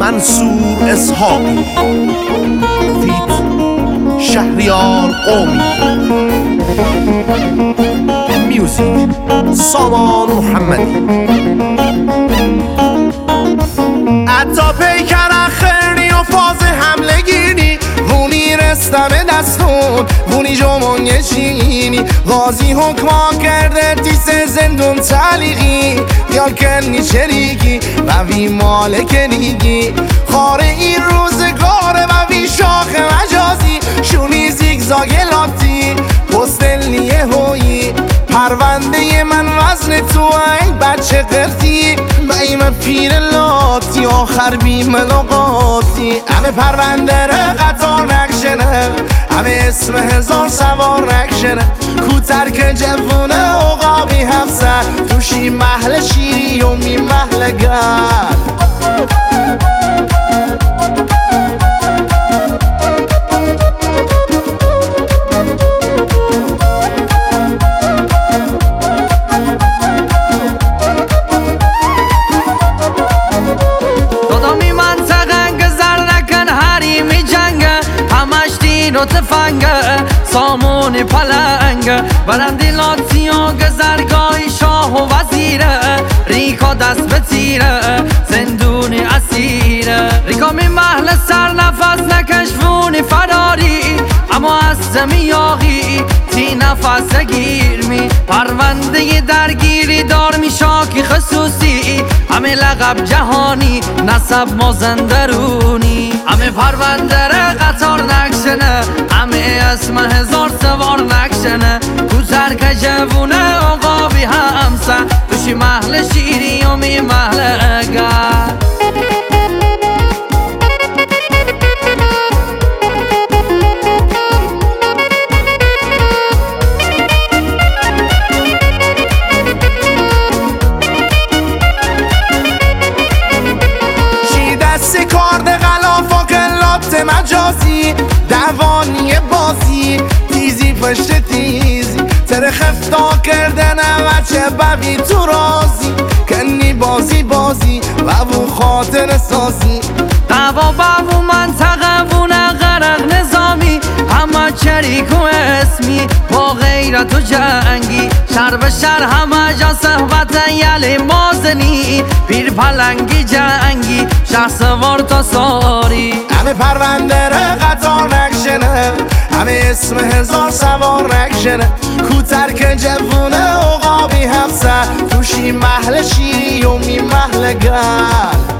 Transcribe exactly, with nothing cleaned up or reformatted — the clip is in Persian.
منصور اسحاقی فیت شهریار قومی میوزیک سامان محمدی حتی پیکر خیرنی و فاز حمله گیرنی وونی رستم دستون وونی جمعه چینی غازی حکما کرده تیس زندون تعلیقی یا کنی چریکی و وی مالک نیگی خاره این روزگاره و وی شاخ مجازی شونی زیگزاگ لاتی پستلیه هویی پرونده من وزن تو ای بچه قرتی و ایم پیر لاتی آخر بی ملاقاتی همه پرونده ره قطار نکشنه همه اسم هزار سوار نکشنه کوتر که جوونه عقابی هفته توشی محل شیری و می محل گل و تفنگه سامون پلنگه برندی لاتیو گذرگاهی شاه و وزیره ریکا دست به تیره زندون اسیره ریکا می محل سر نفس نکشفونی فراری اما از زمیاغی تی نفس گیر می پرونده درگیری دار می شاکی خصوصی همه لقب جهانی نسب مازندرونی همه پرونده ره قطار نکشنه همه اسم هزار سوار نکشنه کوتر که جوونه عقابی همسه توشی محل شیری و می محل گر مجازی دوانی بازی تیزی پشت تیزی تر خفتا کردن وچه ببی تو رازی کنی بازی بازی و او خاطر سازی دوا بابو منطقه بونه غرق نظامی همه چریک و اسمی با غیرت و جنگی شر به شر همه جا صحبت یلی مازنی پیر پلنگی جنگی شخص وار تا ساری همه پرونده ره قطار نکشنه همه اسم هزار سوار نکشنه کوتر که جوونه عقابی هفته توشی محل شیری و می محل گل